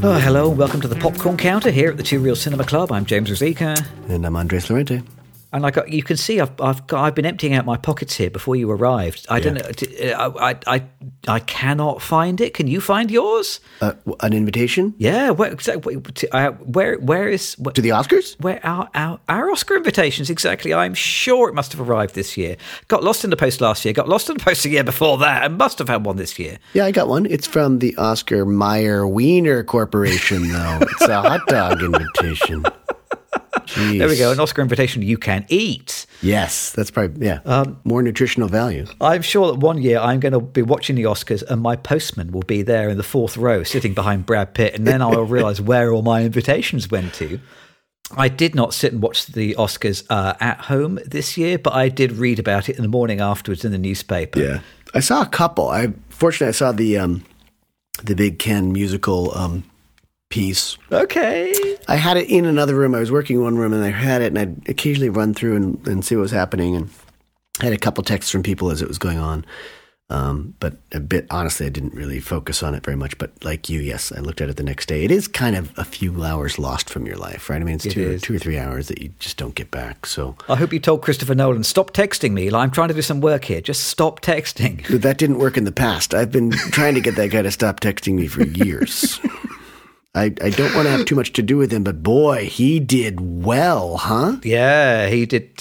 Oh, hello, and welcome to the Popcorn Counter here at the Two Reel Cinema Club. I'm James Rosica. And I'm Andres Lorente. And you can see, I've been emptying out my pockets here before you arrived. I don't know. I cannot find it. Can you find yours? An invitation? Yeah. Where is to the Oscars? Where our Oscar invitations exactly? I'm sure it must have arrived this year. Got lost in the post last year. Got lost in the post the year before that. And must have had one this year. Yeah, I got one. It's from the Oscar Mayer Wiener Corporation, though. It's a hot dog invitation. Jeez. There we go, an Oscar invitation you can eat. Yes, that's probably, more nutritional value. I'm sure that one year I'm going to be watching the Oscars and my postman will be there in the fourth row sitting behind Brad Pitt, and then I'll realise where all my invitations went to. I did not sit and watch the Oscars at home this year, but I did read about it in the morning afterwards in the newspaper. Yeah, I saw a couple. Fortunately, I saw the Big Ken musical piece. Okay. I had it in another room. I was working in one room and I had it, and I'd occasionally run through and see what was happening, and I had a couple texts from people as it was going on. But honestly, I didn't really focus on it very much. But like you, yes, I looked at it the next day. It is kind of a few hours lost from your life, right? I mean, it's two or 3 hours that you just don't get back. So I hope you told Christopher Nolan, stop texting me. I'm trying to do some work here. Just stop texting. That didn't work in the past. I've been trying to get that guy to stop texting me for years. I don't want to have too much to do with him, but boy, he did well, huh? Yeah, he did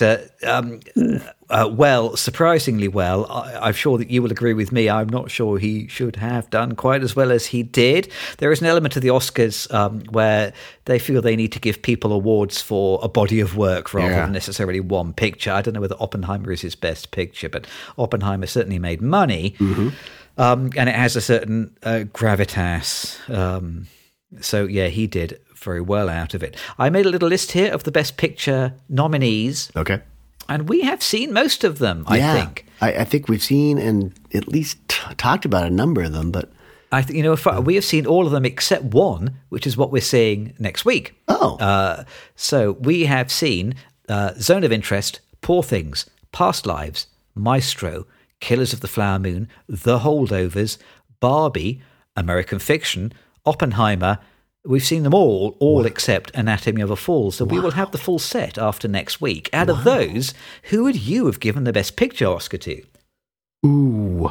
well, surprisingly well. I'm sure that you will agree with me. I'm not sure he should have done quite as well as he did. There is an element of the Oscars where they feel they need to give people awards for a body of work rather than necessarily one picture. I don't know whether Oppenheimer is his best picture, but Oppenheimer certainly made money, and it has a certain gravitas. So, yeah, he did very well out of it. I made a little list here of the Best Picture nominees. Okay. And we have seen most of them, I think. I think we've seen and at least talked about a number of them, but I think, we have seen all of them except one, which is what we're seeing next week. Oh. So we have seen Zone of Interest, Poor Things, Past Lives, Maestro, Killers of the Flower Moon, The Holdovers, Barbie, American Fiction, Oppenheimer. We've seen them all except Anatomy of a Fall. So we will have the full set after next week. Out of those, who would you have given the Best Picture Oscar to? Ooh,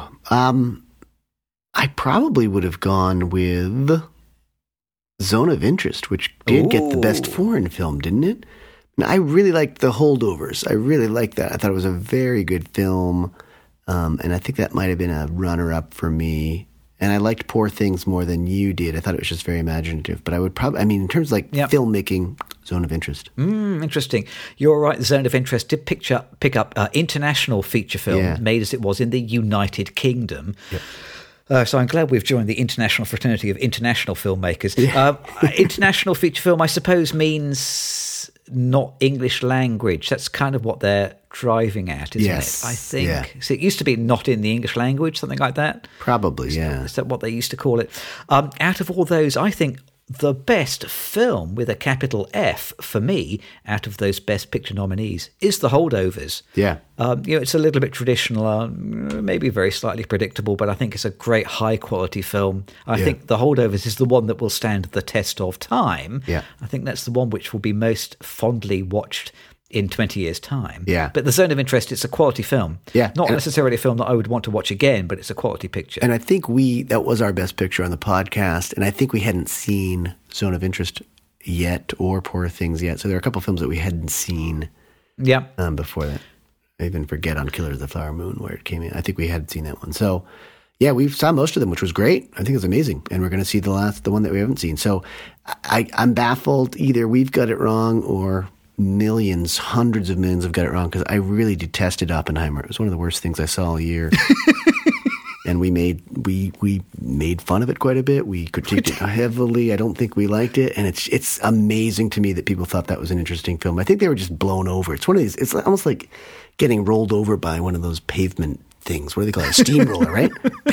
I probably would have gone with Zone of Interest, which did get the Best Foreign Film, didn't it? Now, I really liked The Holdovers. I really liked that. I thought it was a very good film, and I think that might have been a runner-up for me. And I liked Poor Things more than you did. I thought it was just very imaginative. But I would probably, in terms of filmmaking, Zone of Interest. Interesting. You're right. The Zone of Interest did pick up international feature film, made as it was in the United Kingdom. Yep. So I'm glad we've joined the international fraternity of international filmmakers. Yeah. International feature film, I suppose, means not English language. That's kind of what they're driving at, isn't it? I think. Yeah. So it used to be not in the English language, something like that. Probably, Is that what they used to call it? Out of all those, I think the best film with a capital F for me, out of those Best Picture nominees, is The Holdovers. Yeah. It's a little bit traditional, maybe very slightly predictable, but I think it's a great high quality film. I think The Holdovers is the one that will stand the test of time. Yeah. I think that's the one which will be most fondly watched in 20 years' time. Yeah. But The Zone of Interest, it's a quality film. Yeah. Not necessarily a film that I would want to watch again, but it's a quality picture. And I think that was our best picture on the podcast, and I think we hadn't seen Zone of Interest yet or Poor Things yet. So there are a couple of films that we hadn't seen before that. I even forget on Killers of the Flower Moon where it came in. I think we had seen that one. So, yeah, we saw most of them, which was great. I think it's amazing. And we're going to see the one that we haven't seen. So I'm baffled. Either we've got it wrong or millions, hundreds of millions have got it wrong, because I really detested Oppenheimer. It was one of the worst things I saw all year. And we made fun of it quite a bit. We critiqued it heavily. I don't think we liked it. And it's amazing to me that people thought that was an interesting film. I think they were just blown over. It's one of these, it's almost like getting rolled over by one of those pavement things. What do they call it? A steamroller, right?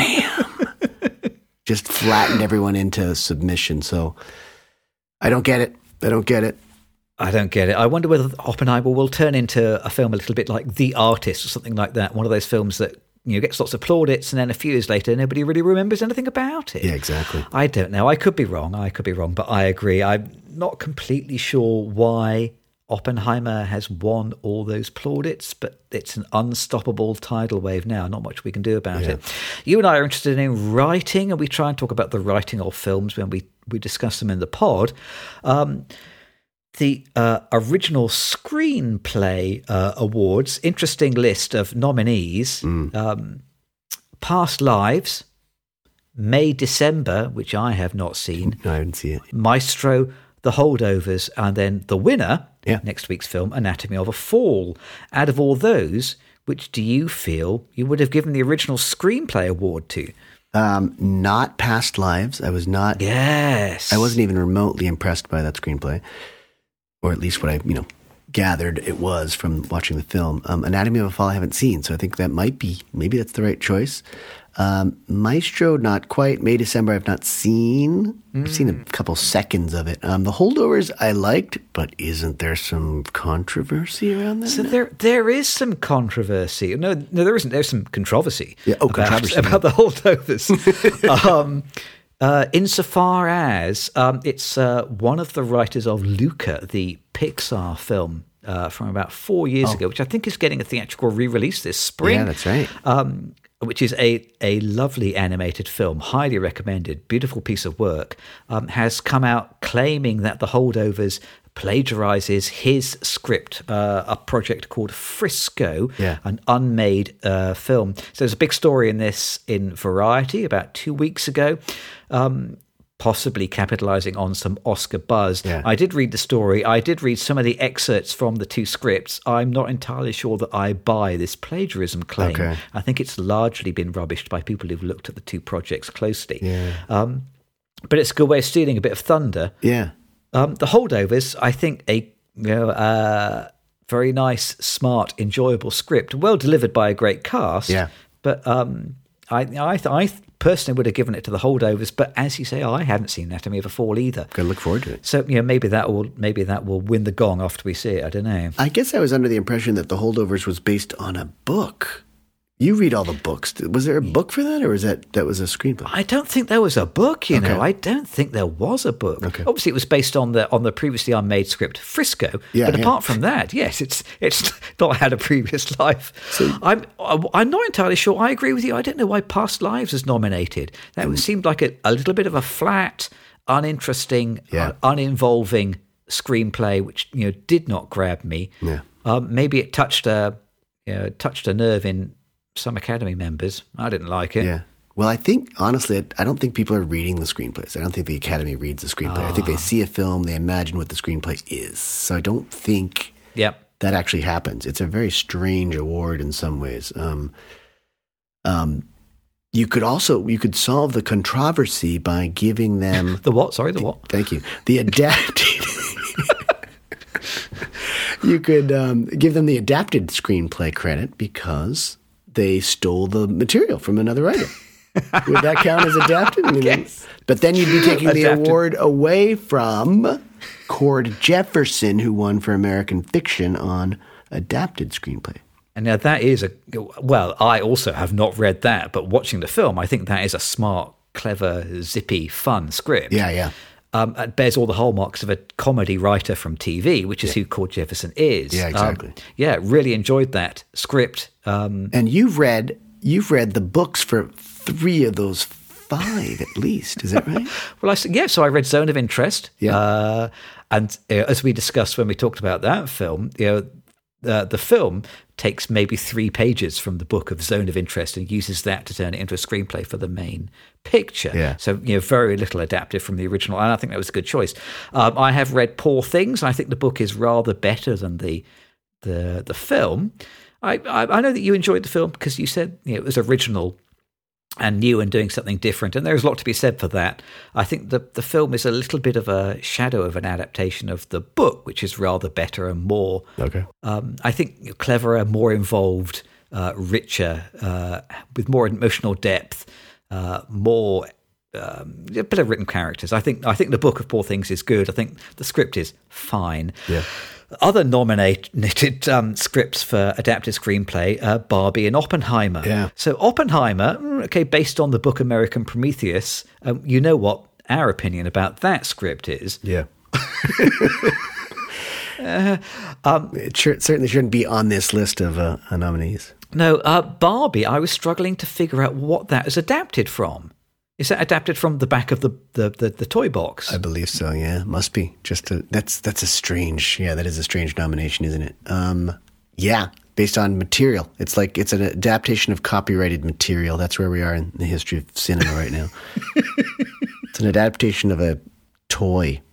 Bam! Just flattened everyone into submission. So I don't get it. I don't get it. I wonder whether Oppenheimer will turn into a film a little bit like The Artist or something like that. One of those films that gets lots of plaudits, and then a few years later, nobody really remembers anything about it. Yeah, exactly. I don't know. I could be wrong, but I agree. I'm not completely sure why Oppenheimer has won all those plaudits, but it's an unstoppable tidal wave now. Not much we can do about it. You and I are interested in writing, and we try and talk about the writing of films when we discuss them in the pod. The original screenplay awards, interesting list of nominees. Past Lives, May December, which I have not seen. No, I didn't see it. Maestro, The Holdovers, and then the winner, next week's film, Anatomy of a Fall. Out of all those, which do you feel you would have given the original screenplay award to? Not Past Lives. I was not. Yes. I wasn't even remotely impressed by that screenplay, or at least what I, gathered it was from watching the film. Anatomy of a Fall I haven't seen, so I think that maybe that's the right choice. Maestro, not quite. May December I've not seen. I've seen a couple seconds of it. The Holdovers I liked, but isn't there some controversy around that? So there is some controversy. No, there isn't. There's some controversy. Yeah, controversy about the Holdovers. Insofar as it's one of the writers of Luca, the Pixar film from about 4 years ago, which I think is getting a theatrical re-release this spring. Yeah, that's right. Which is a lovely animated film, highly recommended, beautiful piece of work, has come out claiming that The Holdovers plagiarizes his script, a project called Frisco, an unmade film. So there's a big story in this in Variety about 2 weeks ago, possibly capitalizing on some Oscar buzz. Yeah. I did read the story. I did read some of the excerpts from the two scripts. I'm not entirely sure that I buy this plagiarism claim. Okay. I think it's largely been rubbished by people who've looked at the two projects closely. Yeah. But it's a good way of stealing a bit of thunder. Yeah. The Holdovers, I think, very nice, smart, enjoyable script, well delivered by a great cast. Yeah. But I personally would have given it to The Holdovers. But as you say, I haven't seen Anatomy of a Fall either. Gotta look forward to it. So maybe that will win the gong after we see it. I don't know. I guess I was under the impression that The Holdovers was based on a book. You read all the books. Was there a book for that, or was that was a screenplay? I don't think there was a book. You know, I don't think there was a book. Okay. Obviously, it was based on the previously unmade script Frisco. Yeah, but apart from that, yes, it's not had a previous life. So, I'm not entirely sure. I agree with you. I don't know why Past Lives is nominated. That seemed like a little bit of a flat, uninteresting, uninvolving screenplay, which did not grab me. Yeah. Maybe it touched a nerve in some Academy members. I didn't like it. Yeah. Well, I think, honestly, I don't think people are reading the screenplays. I don't think the Academy reads the screenplay. I think they see a film, they imagine what the screenplay is. So I don't think that actually happens. It's a very strange award in some ways. You could solve the controversy by giving them... The what? Sorry, the what? Thank you. The adapted... You could give them the adapted screenplay credit because... they stole the material from another writer. Would that count as adapted? Yes. But then you'd be taking the award away from Cord Jefferson, who won for American Fiction on adapted screenplay. And now that is I also have not read that, but watching the film, I think that is a smart, clever, zippy, fun script. Yeah. It bears all the hallmarks of a comedy writer from TV, which is who Cord Jefferson is. Yeah, exactly. Really enjoyed that script. And you've read the books for 3 of those 5 at least. Is that right? Well, so I read Zone of Interest. Yeah. And as we discussed when we talked about that film, the film takes maybe 3 pages from the book of Zone of Interest and uses that to turn it into a screenplay for the main picture. Yeah. So, very little adapted from the original. And I think that was a good choice. I have read Poor Things. I think the book is rather better than the film. I know that you enjoyed the film because you said it was original and new and doing something different. And there's a lot to be said for that. I think the film is a little bit of a shadow of an adaptation of the book, which is rather better and more, I think, cleverer, more involved, richer, with more emotional depth, more better written characters. I think the book of Poor Things is good. I think the script is fine. Yeah. Other nominated scripts for adapted screenplay, Barbie and Oppenheimer. Yeah. So Oppenheimer, okay, based on the book American Prometheus, you know what our opinion about that script is. Yeah. It certainly shouldn't be on this list of nominees. No, Barbie, I was struggling to figure out what that is adapted from. Is that adapted from the back of the toy box? I believe so, yeah. Must be. That is a strange nomination, isn't it? Yeah, based on material. It's an adaptation of copyrighted material. That's where we are in the history of cinema right now. It's an adaptation of a toy.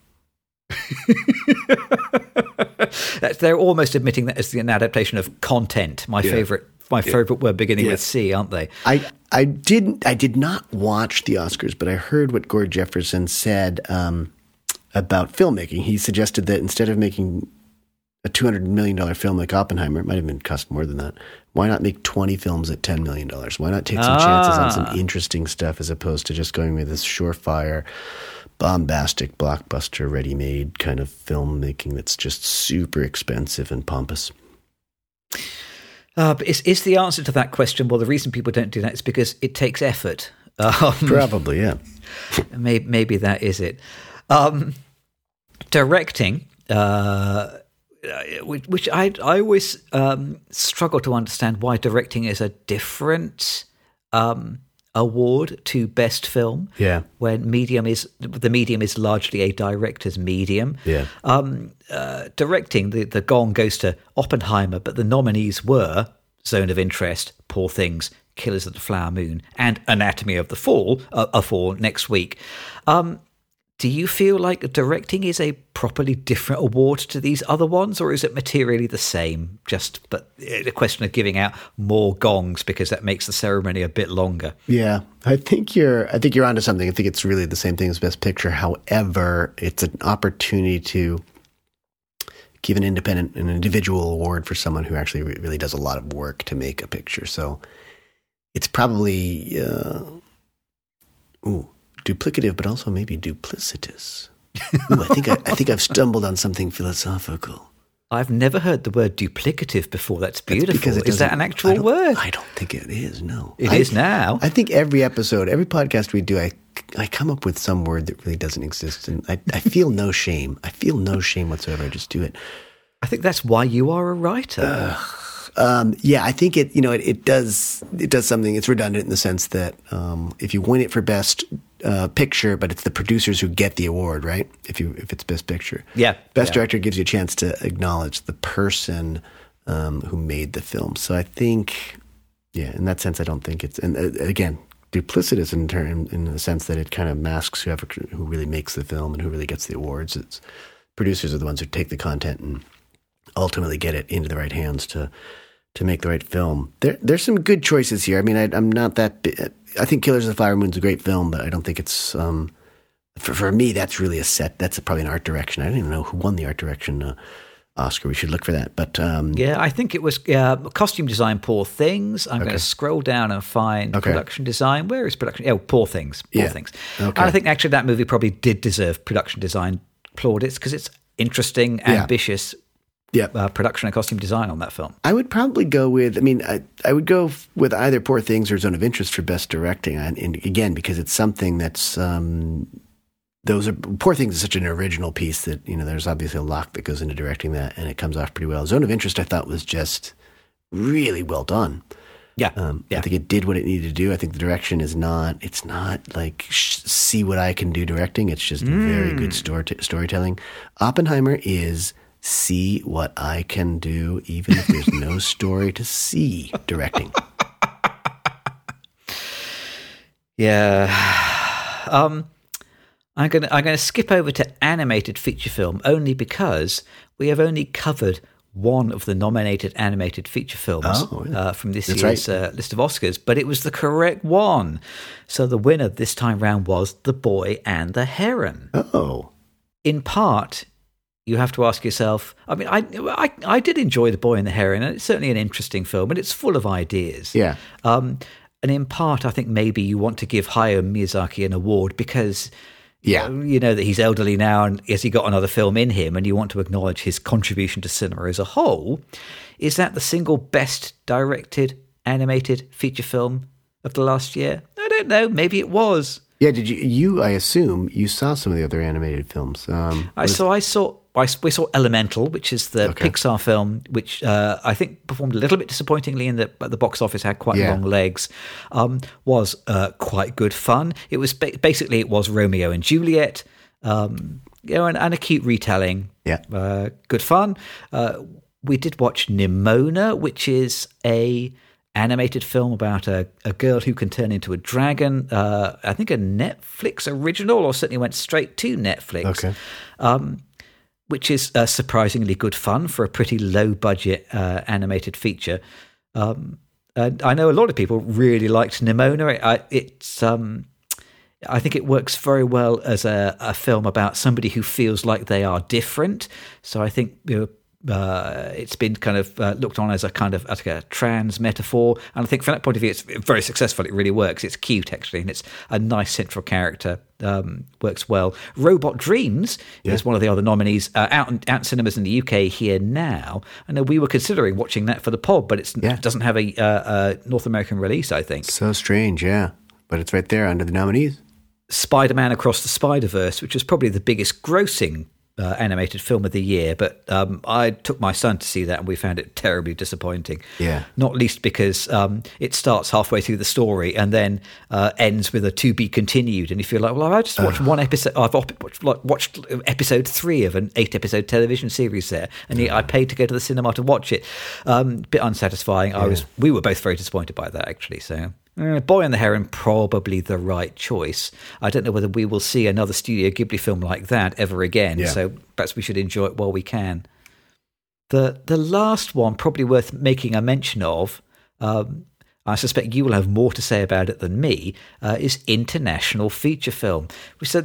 They're almost admitting that it's an adaptation of content. My favorite word beginning with C, aren't they? I did not watch the Oscars, but I heard what Gord Jefferson said about filmmaking. He suggested that instead of making a $200 million film like Oppenheimer, it might have been cost more than that. Why not make 20 films at $10 million? Why not take some chances on some interesting stuff as opposed to just going with this surefire, bombastic, blockbuster, ready-made kind of filmmaking that's just super expensive and pompous? But is the answer to that question, well, the reason people don't do that is because it takes effort. Probably, yeah. Maybe that is it. Directing, which I always struggle to understand why directing is a different award to best film. Yeah. When the medium is largely a director's medium. Yeah. Directing, the gong goes to Oppenheimer, but the nominees were Zone of Interest, Poor Things, Killers of the Flower Moon, and Anatomy of the Fall for next week. Do you feel like directing is a properly different award to these other ones, or is it materially the same? But a question of giving out more gongs because that makes the ceremony a bit longer. Yeah, I think you're onto something. I think it's really the same thing as Best Picture. However, it's an opportunity to give an individual award for someone who actually really does a lot of work to make a picture. So it's probably duplicative, but also maybe duplicitous. Ooh, I think I've stumbled on something philosophical. I've never heard the word duplicative before. That's beautiful. Is that an actual word? I don't think it is, no. It is now. I think every episode, every podcast we do, I come up with some word that really doesn't exist, and I feel no shame. I feel no shame whatsoever. I just do it. I think that's why you are a writer. Yeah, I think it does something. It's redundant in the sense that if you win it for Best Picture, but it's the producers who get the award, right? If it's Best Picture, Best Director gives you a chance to acknowledge the person who made the film. So I think, in that sense, I don't think it's, and again, duplicitous in the sense that it kind of masks who really makes the film and who really gets the awards. It's producers are the ones who take the content and ultimately get it into the right hands to make the right film. There's some good choices here. I mean, I'm not that. I think Killers of the Flower Moon's a great film, but I don't think it's for me. That's really that's probably an art direction. I don't even know who won the art direction Oscar. We should look for that. But I think it was costume design. Poor Things. I'm going to scroll down and find production design. Where is production? Oh, Poor Things. Poor Things. Okay. I think actually that movie probably did deserve production design plaudits because it's interesting, ambitious. Production and costume design on that film. I would probably go with, I would go with either Poor Things or Zone of Interest for best directing. And again, because it's something that's, Poor Things is such an original piece that, there's obviously a lot that goes into directing that, and it comes off pretty well. Zone of Interest, I thought, was just really well done. I think it did what it needed to do. I think the direction it's not like see what I can do directing. It's just very good storytelling. Oppenheimer is see what I can do, even if there's no story to see directing. I'm gonna skip over to animated feature film only because we have only covered one of the nominated animated feature films from this year's list of Oscars, but it was the correct one. So the winner this time round was The Boy and the Heron. In part, you have to ask yourself, I did enjoy The Boy and the Heron, and it's certainly an interesting film, and it's full of ideas. And in part, I think maybe you want to give Hayao Miyazaki an award because Yeah. You know that he's elderly now, and has he got another film in him, and you want to acknowledge his contribution to cinema as a whole. Is that the single best directed animated feature film of the last year? I don't know. Maybe it was. Yeah, did you? I assume you saw some of the other animated films. We saw Elemental, which is the Pixar film, which I think performed a little bit disappointingly at the box office, had quite long legs. Was quite good fun. It was basically it was Romeo and Juliet, and a cute retelling. Yeah, good fun. We did watch Nimona, which is a animated film about a girl who can turn into a dragon. I think a Netflix original, or certainly went straight to Netflix. Okay. Which is surprisingly good fun for a pretty low-budget animated feature. And I know a lot of people really liked Nimona. I think it works very well as a film about somebody who feels like they are different. So I think it's been kind of looked on as a kind of like a trans metaphor, and I think from that point of view, it's very successful. It really works. It's cute actually, and it's a nice central character. Works well. Robot Dreams is one of the other nominees out in cinemas in the UK here now. I know we were considering watching that for the pod, but it doesn't have a North American release, I think. So strange, but it's right there under the nominees. Spider-Man Across the Spider-Verse, which was probably the biggest grossing animated film of the year, but I took my son to see that and we found it terribly disappointing. Yeah. Not least because it starts halfway through the story and then ends with a to be continued, and you feel like, well, I just watched one episode. I've watched episode 3 of an 8-episode television series there, and I paid to go to the cinema to watch it. Bit unsatisfying. We were both very disappointed by that actually. So. Boy and the Heron, probably the right choice. I don't know whether we will see another Studio Ghibli film like that ever again, so perhaps we should enjoy it while we can. The last one, probably worth making a mention of, I suspect you will have more to say about it than me, is international feature film. So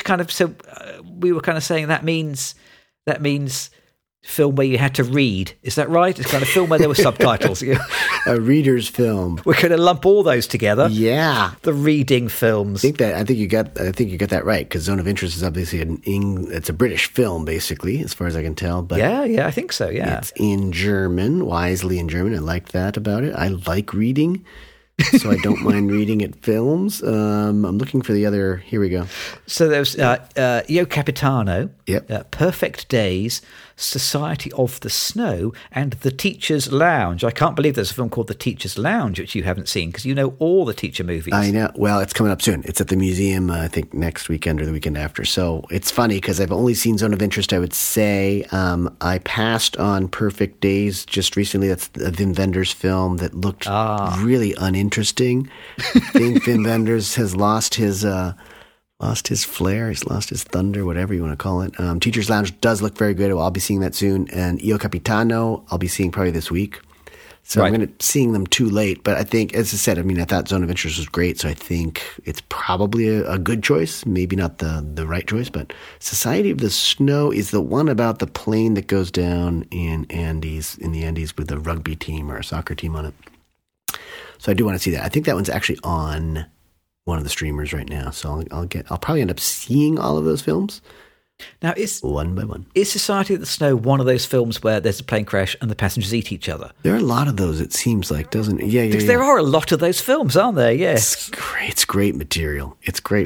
we were kind of saying that means film where you had to read. Is that right? It's kind of film where there were subtitles. A reader's film. We're going to lump all those together. Yeah, the reading films. I think you got that right, because Zone of Interest is obviously it's a British film, basically, as far as I can tell. But yeah, I think so. Yeah, it's in German, wisely in German. I liked that about it. I like reading, so I don't mind reading at films. I'm looking for the other. Here we go. So there's Io Capitano, Perfect Days, Society of the Snow, and The Teacher's Lounge. I can't believe there's a film called The Teacher's Lounge, which you haven't seen, because you know all the teacher movies. I know. Well, it's coming up soon. It's at the museum, I think, next weekend or the weekend after. So it's funny, because I've only seen Zone of Interest, I would say. I passed on Perfect Days just recently. That's a Wim Wenders film that looked really uninteresting. I think Wim Wenders has lost his flair, he's lost his thunder, whatever you want to call it. Teacher's Lounge does look very good. I'll be seeing that soon. And Io Capitano, I'll be seeing probably this week. So I'm going to seeing them too late. But I think, as I said, I thought Zone of Interest was great. So I think it's probably a good choice. Maybe not the right choice, but Society of the Snow is the one about the plane that goes down in the Andes with a rugby team or a soccer team on it. So I do want to see that. I think that one's actually on one of the streamers right now, so I'll probably end up seeing all of those films. Now, is one by one. Is Society of the Snow one of those films where there's a plane crash and the passengers eat each other? There are a lot of those, it seems like, doesn't it? Yeah. There are a lot of those films, aren't there? Yes. It's great material.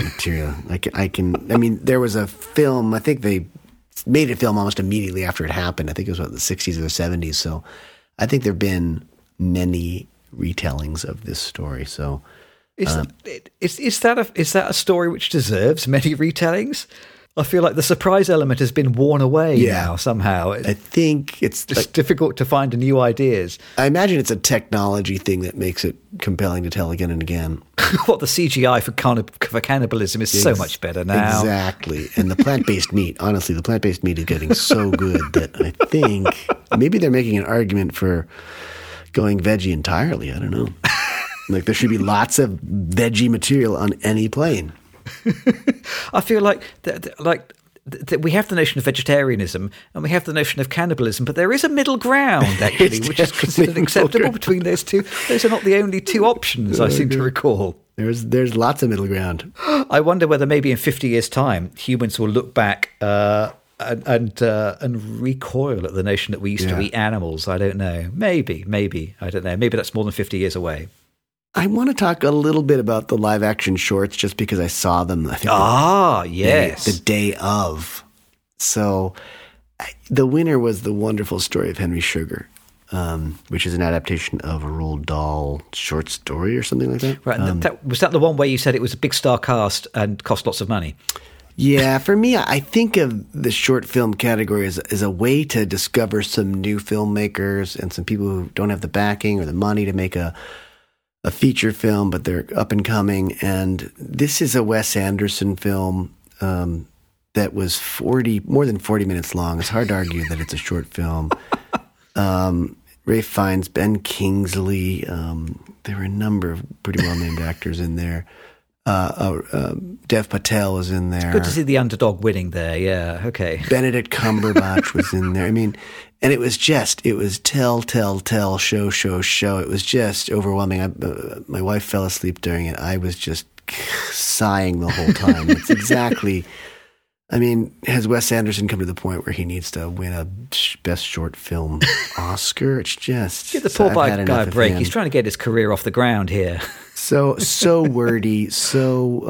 There was a film, I think they made a film almost immediately after it happened. I think it was the 60s or the 70s, so I think there have been many retellings of this story, so... Is that a story which deserves many retellings? I feel like the surprise element has been worn away now somehow. I think it's just difficult to find new ideas. I imagine it's a technology thing that makes it compelling to tell again and again. What the CGI for cannibalism is so much better now. Exactly. And the plant-based meat, honestly, the plant-based meat is getting so good that I think maybe they're making an argument for going veggie entirely. I don't know. Like there should be lots of veggie material on any plane. I feel like we have the notion of vegetarianism and we have the notion of cannibalism, but there is a middle ground actually, which is considered acceptable between those two. Those are not the only two options I seem to recall. There's lots of middle ground. I wonder whether maybe in 50 years' time, humans will look back and recoil at the notion that we used to eat animals. I don't know. Maybe. I don't know. Maybe that's more than 50 years away. I want to talk a little bit about the live action shorts just because I saw them. I think yes. The day of. So the winner was The Wonderful Story of Henry Sugar, which is an adaptation of a Roald Dahl short story or something like that. Right. Was that the one where you said it was a big star cast and cost lots of money? Yeah, for me, I think of the short film category as a way to discover some new filmmakers and some people who don't have the backing or the money to make a feature film, but they're up and coming. And this is a Wes Anderson film that was more than 40 minutes long. It's hard to argue that it's a short film. Ralph Fiennes, Ben Kingsley. There were a number of pretty well-named actors in there. Dev Patel was in there. It's good to see the underdog winning there. Yeah, okay. Benedict Cumberbatch was in there. I mean, and it was tell, show. It was just overwhelming. My wife fell asleep during it. I was just sighing the whole time. It's exactly. I mean, has Wes Anderson come to the point where he needs to win a Best Short Film Oscar? It's just... Give the poor guy a break. He's trying to get his career off the ground here. So wordy, so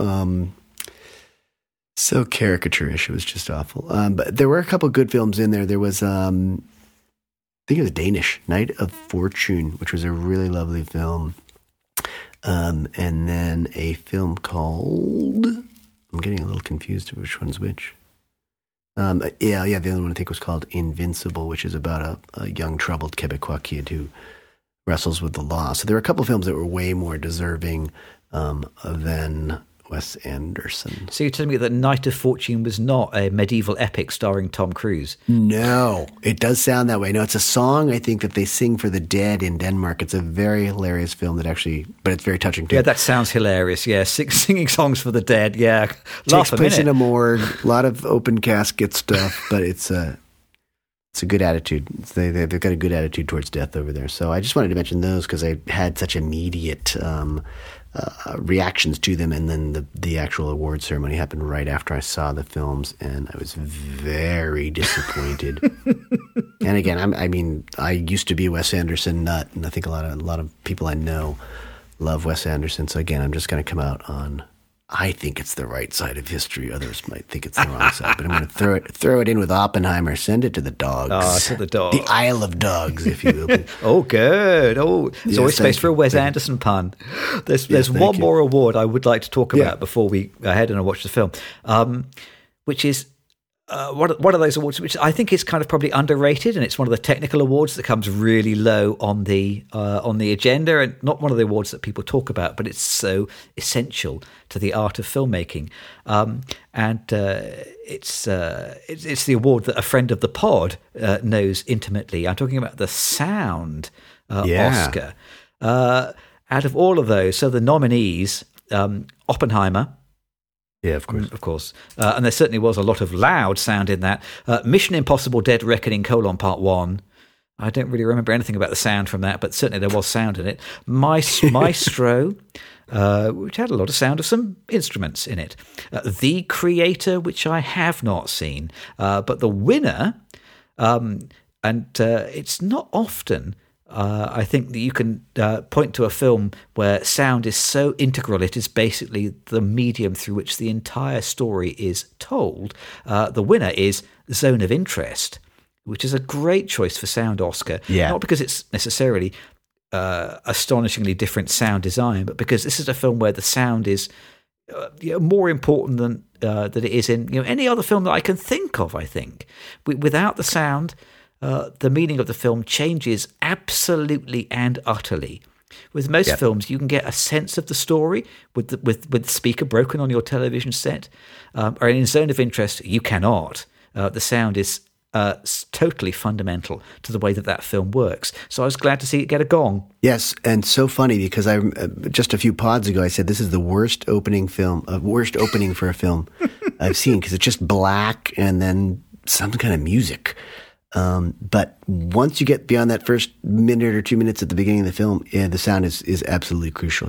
caricaturish. It was just awful. But there were a couple good films in there. There was, I think it was Danish, Night of Fortune, which was a really lovely film. And then a film called... I'm getting a little confused which one's which. The other one I think was called Invincible, which is about a young troubled Quebecois kid who wrestles with the law. So there were a couple of films that were way more deserving than Wes Anderson. So you're telling me that Night of Fortune was not a medieval epic starring Tom Cruise? No, it does sound that way. No, it's a song I think that they sing for the dead in Denmark. It's a very hilarious film but it's very touching too. Yeah, that sounds hilarious. Yeah, singing songs for the dead. Yeah, takes place in a morgue. A lot of open casket stuff, but it's a good attitude. They've got a good attitude towards death over there. So I just wanted to mention those because I had such immediate reactions to them, and then the actual award ceremony happened right after I saw the films, and I was very disappointed. And again, I used to be a Wes Anderson nut, and I think a lot of people I know love Wes Anderson. So again, I'm just going to come out on. I think it's the right side of history. Others might think it's the wrong side, but I'm going to throw it in with Oppenheimer. Send it to the dogs. Oh, to the dogs. The Isle of Dogs, if you will. Oh, good. Oh, there's always space for a Wes Anderson pun. There's one more award I would like to talk about before we go ahead and watch the film, which is one of those awards which I think is kind of probably underrated, and it's one of the technical awards that comes really low on the agenda, and not one of the awards that people talk about, but it's so essential to the art of filmmaking. It's the award that a friend of the pod knows intimately. I'm talking about the Sound Oscar. Out of all of those, so the nominees, Oppenheimer. Yeah, of course. And there certainly was a lot of loud sound in that. Mission Impossible Dead Reckoning: Part 1. I don't really remember anything about the sound from that, but certainly there was sound in it. Maestro, which had a lot of sound of some instruments in it. The Creator, which I have not seen. But the winner, it's not often... I think that you can point to a film where sound is so integral, it is basically the medium through which the entire story is told. The winner is Zone of Interest, which is a great choice for Sound Oscar. Yeah. Not because it's necessarily astonishingly different sound design, but because this is a film where the sound is more important than that it is in any other film that I can think of, I think. Without the sound... the meaning of the film changes absolutely and utterly. With most films, you can get a sense of the story with the speaker broken on your television set. Or in Zone of Interest, you cannot. The sound is totally fundamental to the way that film works. So I was glad to see it get a gong. Yes, and so funny because I just a few pods ago I said this is the worst opening for a film I've seen because it's just black and then some kind of music. But once you get beyond that first minute or 2 minutes at the beginning of the film, the sound is absolutely crucial. Yeah.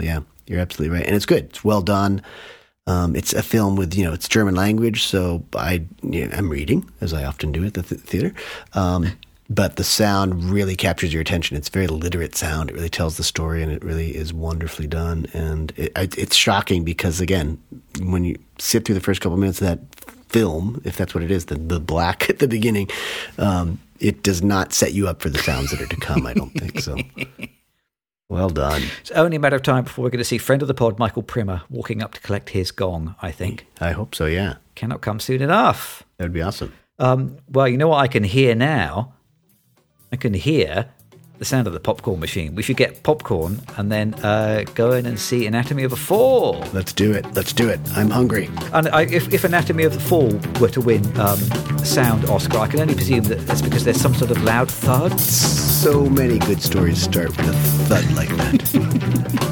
You're absolutely right. And it's good. It's well done. It's a film with, it's German language, so I'm reading, as I often do at the theater. But the sound really captures your attention. It's very literate sound. It really tells the story, and it really is wonderfully done. And it's shocking because, again, when you sit through the first couple of minutes of that film, if that's what it is, the black at the beginning, it does not set you up for the sounds that are to come, I don't think so. Well done. It's only a matter of time before we're going to see friend of the pod, Michael Primmer, walking up to collect his gong, I think. I hope so, yeah. Cannot come soon enough. That would be awesome. Well, you know what I can hear now? I can hear the sound of the popcorn machine. We should get popcorn and then go in and see Anatomy of a Fall. Let's do it. I'm hungry. And if Anatomy of the Fall were to win sound Oscar, I can only presume that that's because there's some sort of loud thud. So many good stories start with a thud like that.